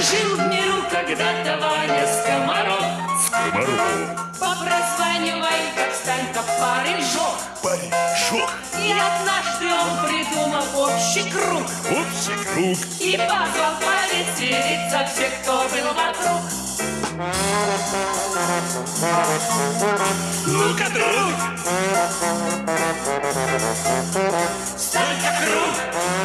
Жил в миру когда-то Ваня Скоморох. По прозванию Ванька Встанька парижок. И однажды он придумал общий круг. И позвал повеселиться всех, кто был вокруг. Ну-ка, друг, Встанька круг.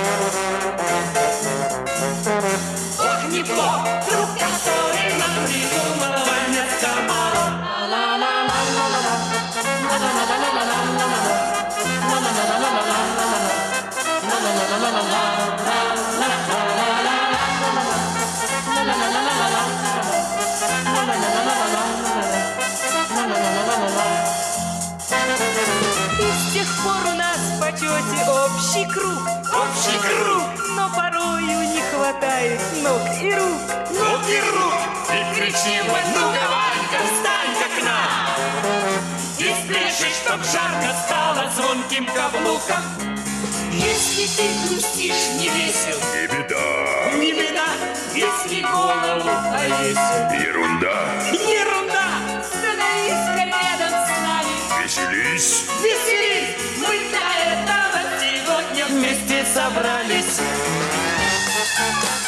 Ох, неплох, друг, который нам придумал Ваня Скоморох. И с тех пор у нас в почете общий круг. Но порою не хватает ног и рук. И кричим мы: ну-ка, Ванька, встань-ка к нам. И спляши, чтоб жарко стало звонким каблуком. Если ты грустишь, не весел, не беда. Если голову повесил, ерунда. Становись-ка рядом с нами, веселись. Мы для этого сегодня вместе собрались.